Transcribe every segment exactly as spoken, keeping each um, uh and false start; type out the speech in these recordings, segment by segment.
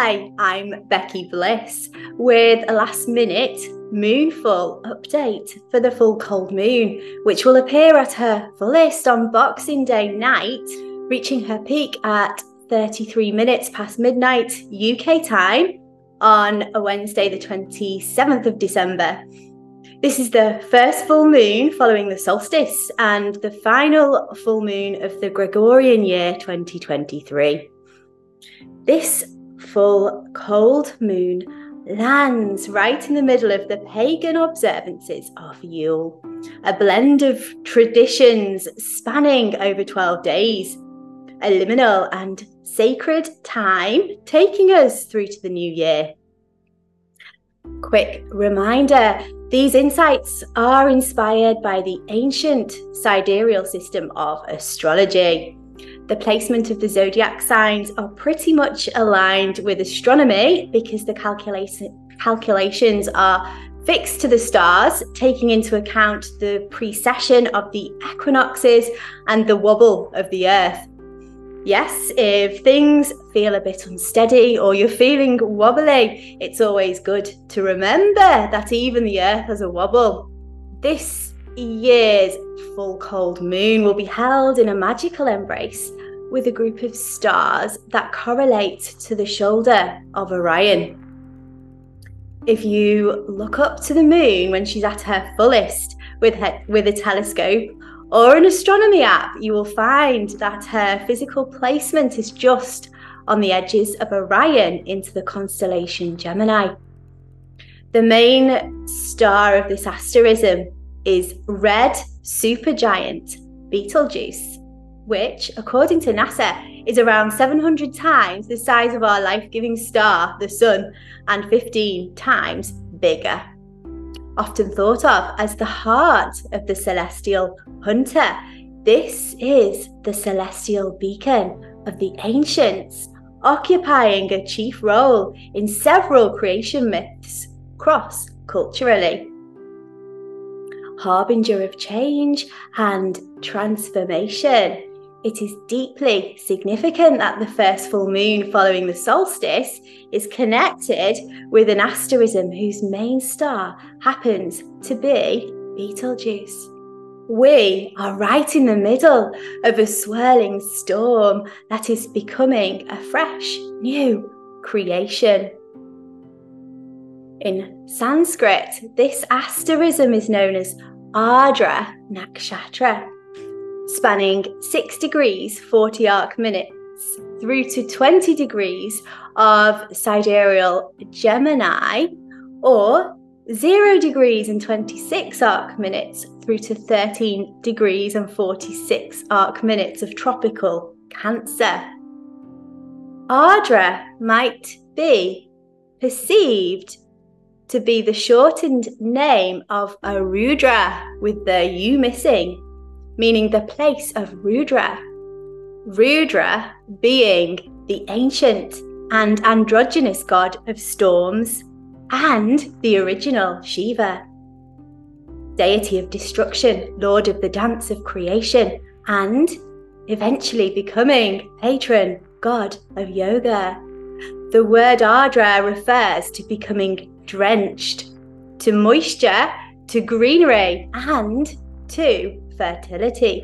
Hi, I'm Becky Bliss with a last minute moonful update for the full cold moon, which will appear at her fullest on Boxing Day night, reaching her peak at thirty-three minutes past midnight U K time on a Wednesday, the twenty-seventh of December. This is the first full moon following the solstice and the final full moon of the Gregorian year twenty twenty-three. This full cold moon lands right in the middle of the pagan observances of Yule, a blend of traditions spanning over twelve days, a liminal and sacred time taking us through to the new year. Quick reminder, these insights are inspired by the ancient sidereal system of astrology. The placement of the zodiac signs are pretty much aligned with astronomy because the calculation, calculations are fixed to the stars, taking into account the precession of the equinoxes and the wobble of the earth. Yes, if things feel a bit unsteady or you're feeling wobbly, it's always good to remember that even the earth has a wobble. This year's full cold moon will be held in a magical embrace with a group of stars that correlate to the shoulder of Orion. If you look up to the moon when she's at her fullest with, her, with a telescope or an astronomy app, you will find that her physical placement is just on the edges of Orion into the constellation Gemini. The main star of this asterism is red supergiant Betelgeuse, which, according to NASA, is around seven hundred times the size of our life-giving star, the Sun, and fifteen times bigger. Often thought of as the heart of the celestial hunter, this is the celestial beacon of the ancients, occupying a chief role in several creation myths cross-culturally. Harbinger of change and transformation, it is deeply significant that the first full moon following the solstice is connected with an asterism whose main star happens to be Betelgeuse. We are right in the middle of a swirling storm that is becoming a fresh, new creation. In Sanskrit, this asterism is known as Ardra Nakshatra, spanning six degrees forty arc minutes through to twenty degrees of sidereal Gemini, or zero degrees and twenty-six arc minutes through to thirteen degrees and forty-six arc minutes of tropical Cancer. Ardra might be perceived to be the shortened name of Arudra with the U missing, meaning the place of Rudra. Rudra being the ancient and androgynous god of storms and the original Shiva, deity of destruction, lord of the dance of creation, and eventually becoming patron god of yoga. The word Ardra refers to becoming drenched, to moisture, to greenery, and to fertility.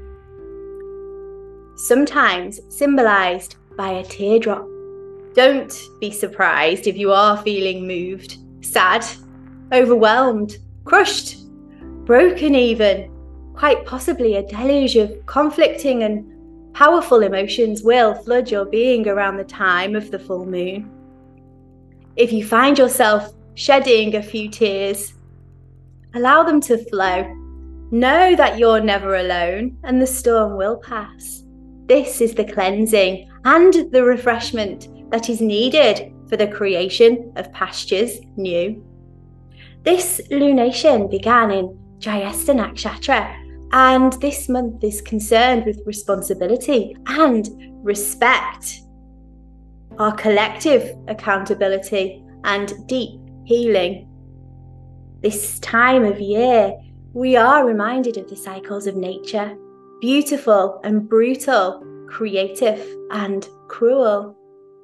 Sometimes symbolized by a teardrop. Don't be surprised if you are feeling moved, sad, overwhelmed, crushed, broken even. Quite possibly a deluge of conflicting and powerful emotions will flood your being around the time of the full moon. If you find yourself shedding a few tears, allow them to flow. Know that you're never alone and the storm will pass. This is the cleansing and the refreshment that is needed for the creation of pastures new. This lunation began in Jyesta Nakshatra, and this month is concerned with responsibility and respect, our collective accountability and deep healing. This time of year, we are reminded of the cycles of nature, beautiful and brutal, creative and cruel.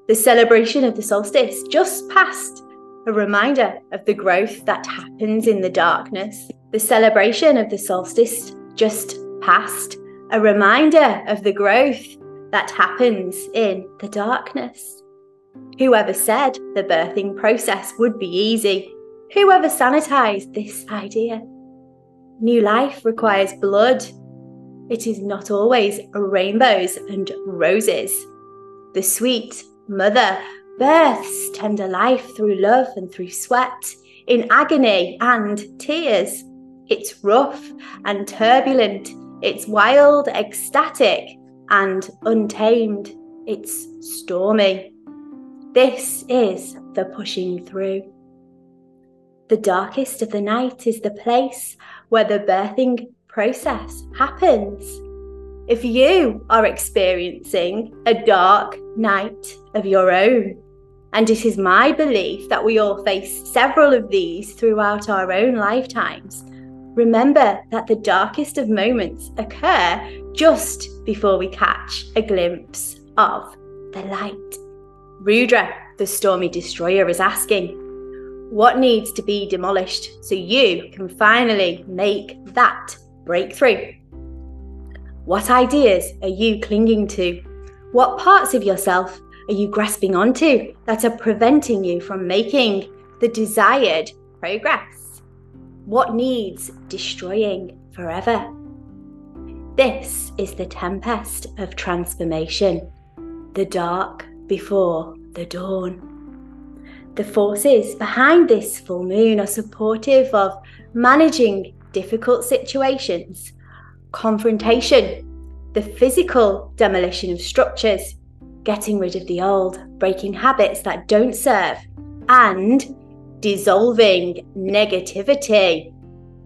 The celebration of the solstice just passed, a reminder of the growth that happens in the darkness. The celebration of the solstice just passed, a reminder of the growth that happens in the darkness. Whoever said the birthing process would be easy? Whoever sanitized this idea? New life requires blood. It is not always rainbows and roses. The sweet mother births tender life through love and through sweat, in agony and tears. It's rough and turbulent. It's wild, ecstatic, and untamed. It's stormy. This is the pushing through. The darkest of the night is the place where the birthing process happens. If you are experiencing a dark night of your own, and it is my belief that we all face several of these throughout our own lifetimes, remember that the darkest of moments occur just before we catch a glimpse of the light. Rudra, the stormy destroyer, is asking, what needs to be demolished so you can finally make that breakthrough? What ideas are you clinging to? What parts of yourself are you grasping onto that are preventing you from making the desired progress? What needs destroying forever? This is the tempest of transformation, the dark before the dawn. The forces behind this full moon are supportive of managing difficult situations, confrontation, the physical demolition of structures, getting rid of the old, breaking habits that don't serve, and dissolving negativity.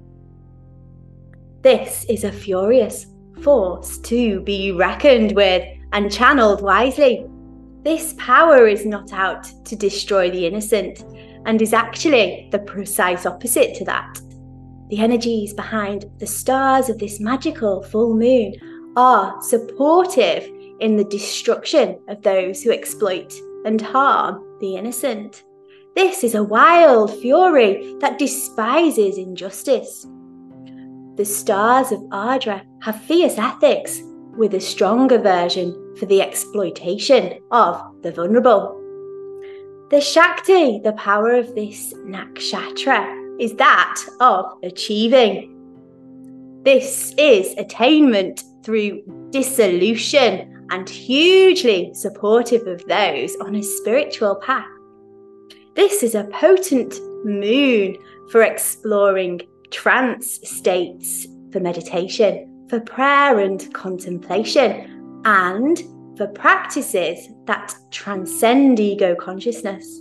This is a furious force to be reckoned with and channeled wisely. This power is not out to destroy the innocent and is actually the precise opposite to that. The energies behind the stars of this magical full moon are supportive in the destruction of those who exploit and harm the innocent. This is a wild fury that despises injustice. The stars of Ardra have fierce ethics with a strong aversion for the exploitation of the vulnerable. The Shakti, the power of this nakshatra, is that of achieving. This is attainment through dissolution and hugely supportive of those on a spiritual path. This is a potent moon for exploring trance states, for meditation, for prayer and contemplation, and for practices that transcend ego consciousness.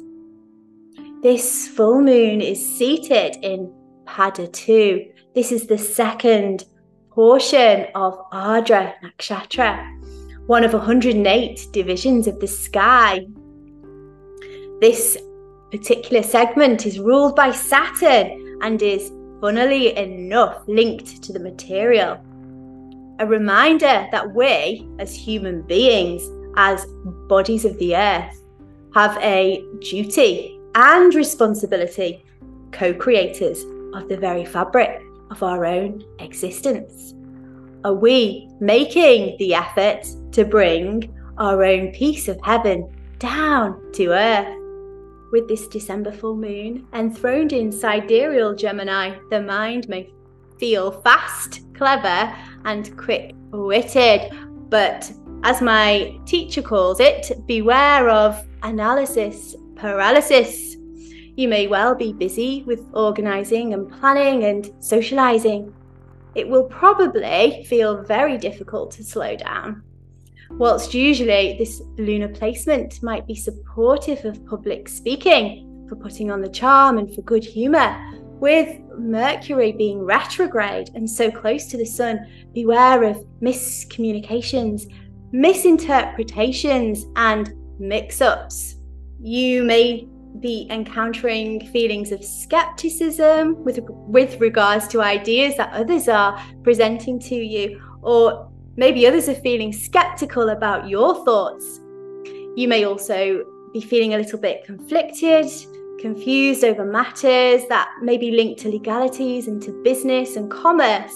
This full moon is seated in Pada two. This is the second portion of Ardra Nakshatra, one of one hundred eight divisions of the sky. This particular segment is ruled by Saturn and is, funnily enough, linked to the material. A reminder that we, as human beings, as bodies of the earth, have a duty and responsibility, co-creators of the very fabric of our own existence. Are we making the effort to bring our own piece of heaven down to earth? With this December full moon enthroned in sidereal Gemini, the mind may feel fast, clever, and quick-witted, but as my teacher calls it, beware of analysis paralysis. You may well be busy with organising and planning and socialising. It will probably feel very difficult to slow down. Whilst usually this lunar placement might be supportive of public speaking, for putting on the charm and for good humour, with Mercury being retrograde and so close to the Sun, beware of miscommunications, misinterpretations, and mix-ups. You may be encountering feelings of skepticism with, with regards to ideas that others are presenting to you, or maybe others are feeling skeptical about your thoughts. You may also be feeling a little bit conflicted, confused over matters that may be linked to legalities and to business and commerce,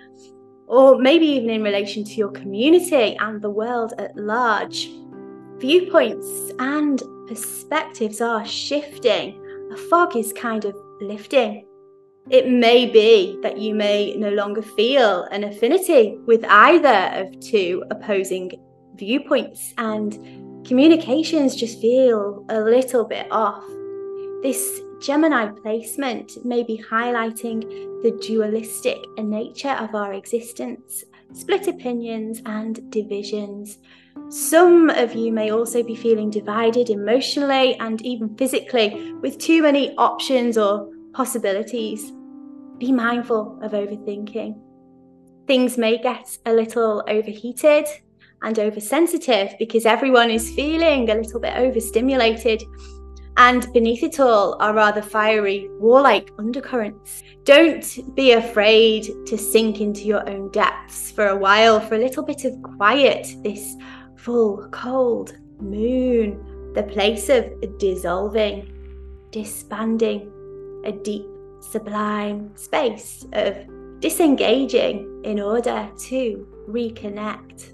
or maybe even in relation to your community and the world at large. Viewpoints and perspectives are shifting. A fog is kind of lifting. It may be that you may no longer feel an affinity with either of two opposing viewpoints, and communications just feel a little bit off. This Gemini placement may be highlighting the dualistic nature of our existence, split opinions and divisions. Some of you may also be feeling divided emotionally and even physically, with too many options or possibilities. Be mindful of overthinking. Things may get a little overheated and oversensitive because everyone is feeling a little bit overstimulated. And beneath it all are rather fiery, warlike undercurrents. Don't be afraid to sink into your own depths for a while, for a little bit of quiet. This full, cold moon, the place of dissolving, disbanding, a deep, sublime space of disengaging in order to reconnect.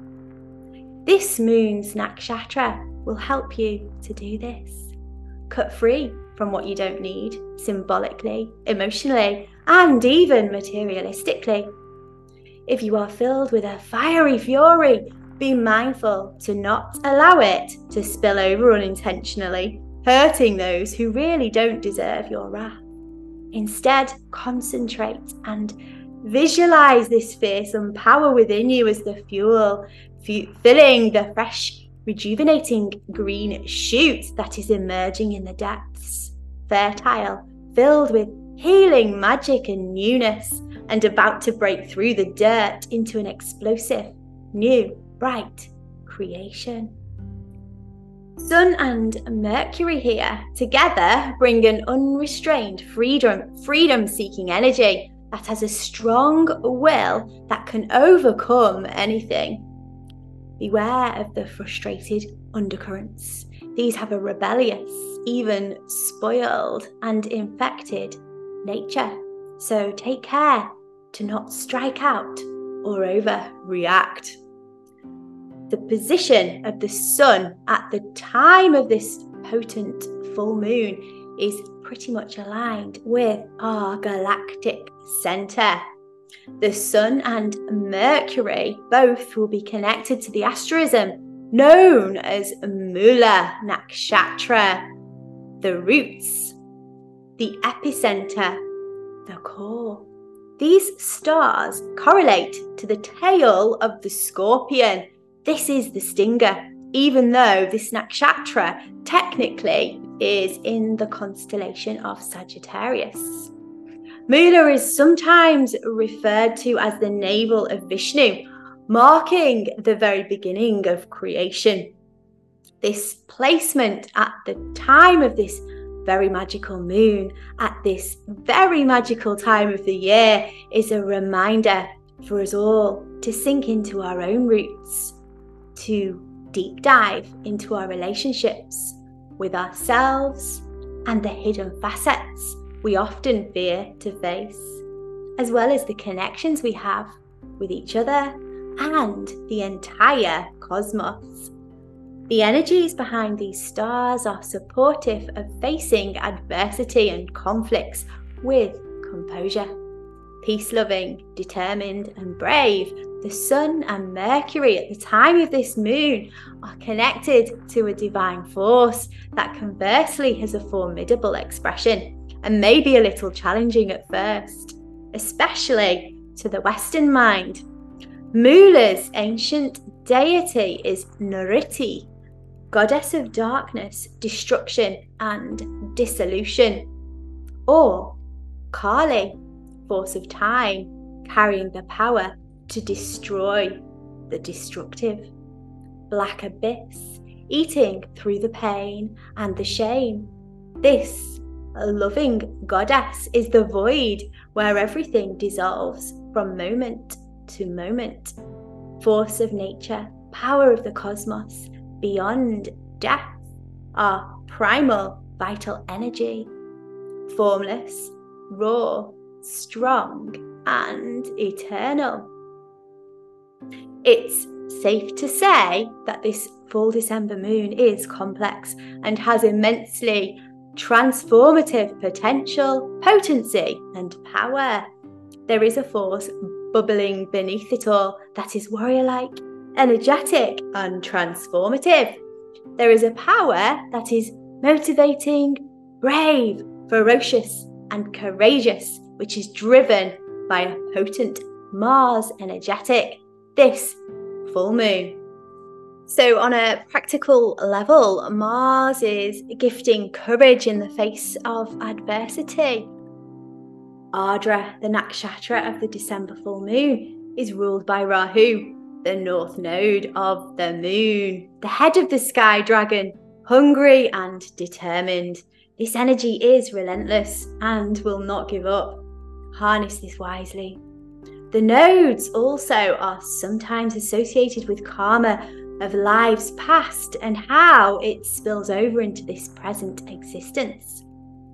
This moon's nakshatra will help you to do this. Cut free from what you don't need, symbolically, emotionally, and even materialistically. If you are filled with a fiery fury, be mindful to not allow it to spill over unintentionally, hurting those who really don't deserve your wrath. Instead, concentrate and visualize this fearsome power within you as the fuel, f- filling the fresh, rejuvenating green shoot that is emerging in the depths, fertile, filled with healing magic and newness, and about to break through the dirt into an explosive, new, bright creation. Sun and Mercury here together bring an unrestrained freedom, freedom-seeking energy that has a strong will that can overcome anything. Beware of the frustrated undercurrents. These have a rebellious, even spoiled and infected nature. So take care to not strike out or overreact. The position of the sun at the time of this potent full moon is pretty much aligned with our galactic center. The sun and Mercury both will be connected to the asterism known as Mula Nakshatra, the roots, the epicenter, the core. These stars correlate to the tail of the scorpion. This is the stinger, even though this nakshatra technically is in the constellation of Sagittarius. Mula is sometimes referred to as the navel of Vishnu, marking the very beginning of creation. This placement at the time of this very magical moon, at this very magical time of the year, is a reminder for us all to sink into our own roots, to deep dive into our relationships with ourselves and the hidden facets we often fear to face, as well as the connections we have with each other and the entire cosmos. The energies behind these stars are supportive of facing adversity and conflicts with composure. Peace-loving, determined and brave, the Sun and Mercury at the time of this moon are connected to a divine force that conversely has a formidable expression and may be a little challenging at first, especially to the Western mind. Mula's ancient deity is Nriti, goddess of darkness, destruction and dissolution, or Kali, force of time, carrying the power to destroy the destructive. Black abyss, eating through the pain and the shame. This loving goddess is the void where everything dissolves from moment to moment. Force of nature, power of the cosmos, beyond death, our primal vital energy, formless, raw, strong, and eternal. It's safe to say that this full December moon is complex and has immensely transformative potential, potency, and power. There is a force bubbling beneath it all that is warrior-like, energetic, and transformative. There is a power that is motivating, brave, ferocious, and courageous, which is driven by a potent Mars energetic this full moon. So on a practical level, Mars is gifting courage in the face of adversity. Ardra, the nakshatra of the December full moon, is ruled by Rahu, the north node of the moon, the head of the sky dragon, hungry and determined. This energy is relentless and will not give up. Harness this wisely. The nodes also are sometimes associated with karma of lives past and how it spills over into this present existence.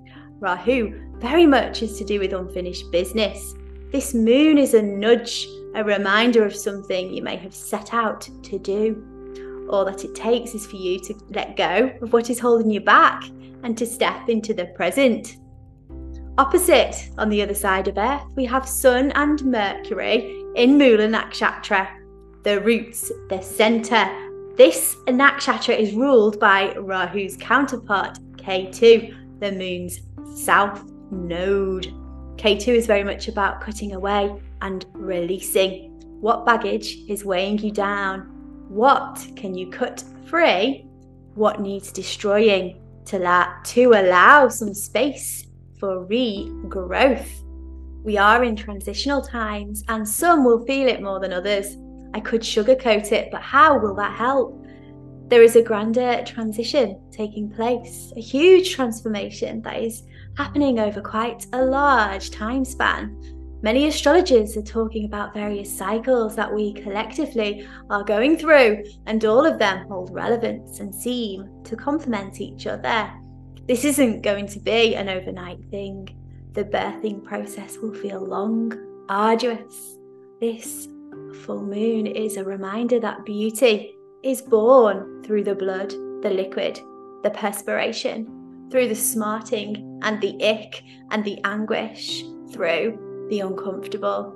Rahu very much is to do with unfinished business. This moon is a nudge, a reminder of something you may have set out to do. All that it takes is for you to let go of what is holding you back and to step into the present. Opposite, on the other side of Earth, we have Sun and Mercury in Mula Nakshatra, the roots, the centre. This nakshatra is ruled by Rahu's counterpart, K two, the moon's south node. K two is very much about cutting away and releasing. What baggage is weighing you down? What can you cut free? What needs destroying to, la- to allow some space for regrowth? We are in transitional times and some will feel it more than others. I could sugarcoat it, but how will that help? There is a grander transition taking place, a huge transformation that is happening over quite a large time span. Many astrologers are talking about various cycles that we collectively are going through, and all of them hold relevance and seem to complement each other. This isn't going to be an overnight thing. The birthing process will feel long, arduous. This full moon is a reminder that beauty is born through the blood, the liquid, the perspiration, through the smarting and the ick and the anguish, through the uncomfortable.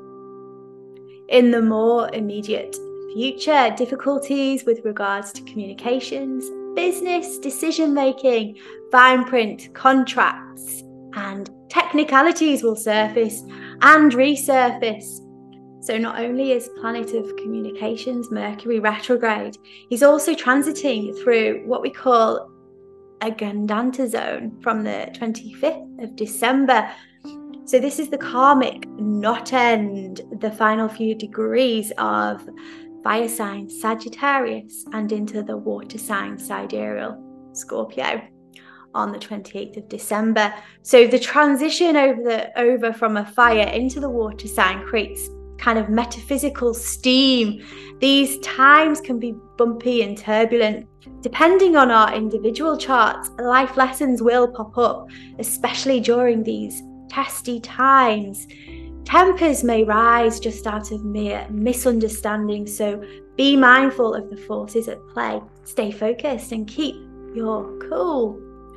In the more immediate future, difficulties with regards to communications, business, decision-making, fine print, contracts, and technicalities will surface and resurface. So not only is planet of communications Mercury retrograde, he's also transiting through what we call a Gandanta zone from the twenty-fifth of December. So this is the karmic knot end, the final few degrees of fire sign Sagittarius and into the water sign sidereal Scorpio on the twenty-eighth of December. So the transition over the over from a fire into the water sign creates kind of metaphysical steam. These times can be bumpy and turbulent. Depending on our individual charts, life lessons will pop up, especially during these testy times. Tempers may rise just out of mere misunderstanding, so be mindful of the forces at play. Stay focused and keep your cool.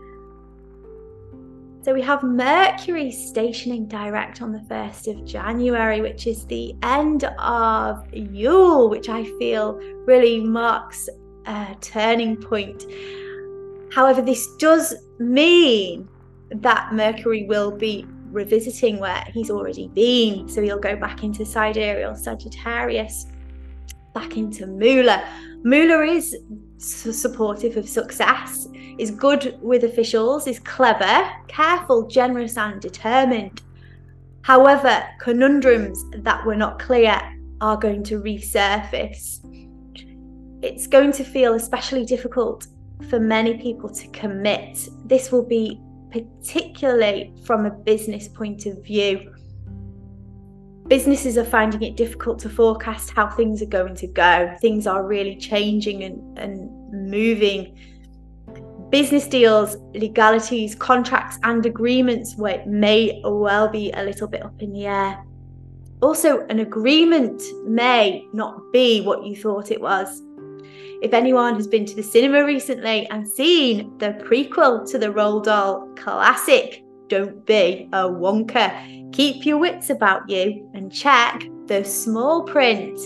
So we have Mercury stationing direct on the first of January, which is the end of Yule, which I feel really marks a turning point. However, this does mean that Mercury will be revisiting where he's already been. So he'll go back into sidereal Sagittarius, back into Mula. Mula is supportive of success, is good with officials, is clever, careful, generous, and determined. However, conundrums that were not clear are going to resurface. It's going to feel especially difficult for many people to commit. This will be particularly from a business point of view. Businesses are finding it difficult to forecast how things are going to go. Things are really changing and, and moving. Business deals, legalities, contracts and agreements may well be a little bit up in the air. Also, an agreement may not be what you thought it was. If anyone has been to the cinema recently and seen the prequel to the Roald Dahl classic, don't be a wonker. Keep your wits about you and check the small print.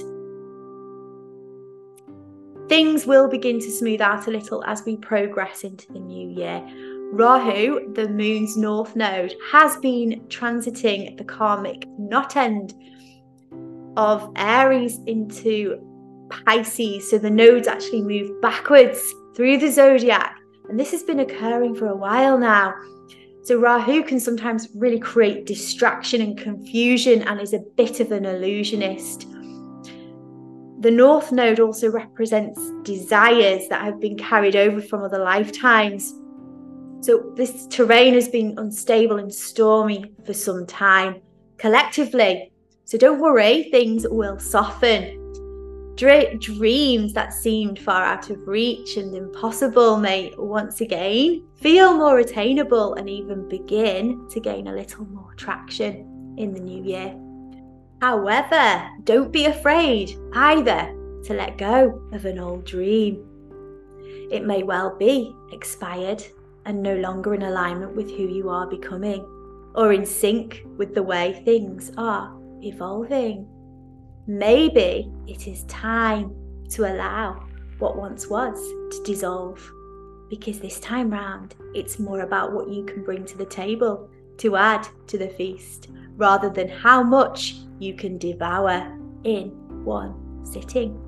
Things will begin to smooth out a little as we progress into the new year. Rahu, the moon's north node, has been transiting the karmic knot end of Aries into Pisces. So the nodes actually move backwards through the zodiac. And this has been occurring for a while now. So Rahu can sometimes really create distraction and confusion and is a bit of an illusionist. The North Node also represents desires that have been carried over from other lifetimes. So this terrain has been unstable and stormy for some time collectively. So don't worry, things will soften. Dre- dreams that seemed far out of reach and impossible may once again feel more attainable and even begin to gain a little more traction in the new year. However, don't be afraid either to let go of an old dream. It may well be expired and no longer in alignment with who you are becoming or in sync with the way things are evolving. Maybe it is time to allow what once was to dissolve, because this time round it's more about what you can bring to the table to add to the feast rather than how much you can devour in one sitting.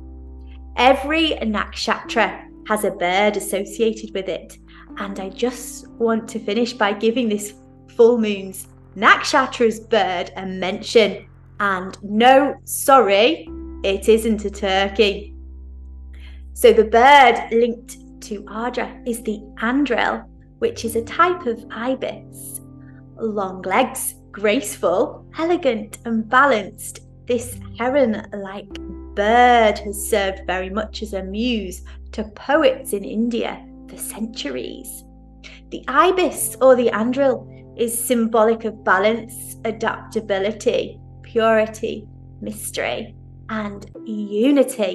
Every nakshatra has a bird associated with it, and I just want to finish by giving this full moon's nakshatra's bird a mention. And no, sorry, it isn't a turkey. So the bird linked to Ardra is the andril, which is a type of ibis. Long legs, graceful, elegant and balanced, this heron-like bird has served very much as a muse to poets in India for centuries. The ibis or the andril is symbolic of balance, adaptability, purity, mystery, and unity.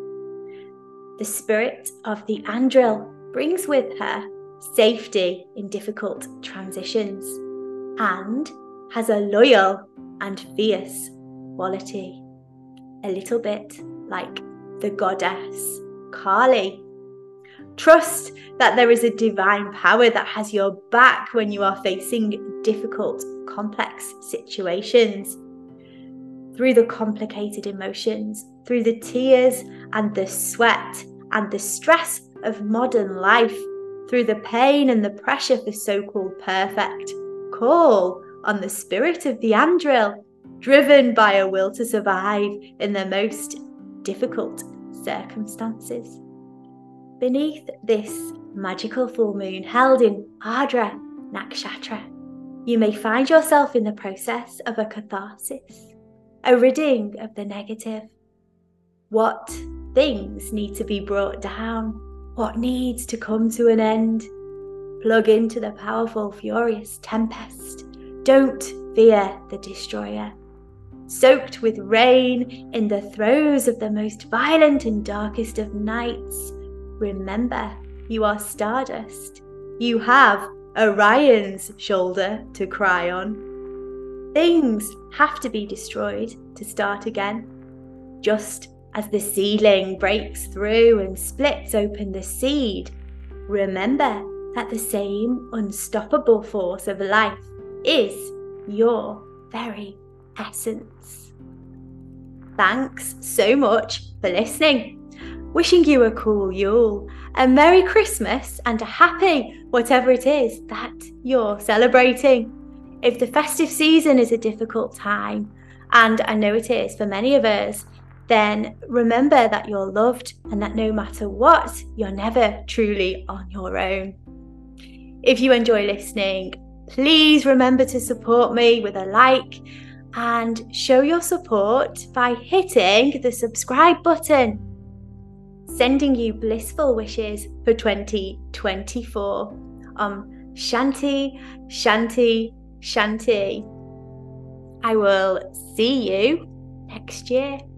The spirit of the andril brings with her safety in difficult transitions and has a loyal and fierce quality, a little bit like the goddess Kali. Trust that there is a divine power that has your back when you are facing difficult, complex situations. Through the complicated emotions, through the tears and the sweat and the stress of modern life, through the pain and the pressure for so-called perfect, call on the spirit of the andril, driven by a will to survive in the most difficult circumstances. Beneath this magical full moon held in Ardra Nakshatra, you may find yourself in the process of a catharsis, a ridding of the negative. What things need to be brought down? What needs to come to an end? Plug into the powerful, furious tempest. Don't fear the destroyer. Soaked with rain in the throes of the most violent and darkest of nights, remember, you are stardust. You have Orion's shoulder to cry on. Things have to be destroyed to start again. Just as the seedling breaks through and splits open the seed, remember that the same unstoppable force of life is your very essence. Thanks so much for listening. Wishing you a cool Yule, a Merry Christmas and a happy whatever it is that you're celebrating. If the festive season is a difficult time, and I know it is for many of us, then remember that you're loved and that no matter what, you're never truly on your own. If you enjoy listening, please remember to support me with a like and show your support by hitting the subscribe button. sending you blissful wishes for twenty twenty-four. Um, Shanti, Shanti, Shanti. I will see you next year.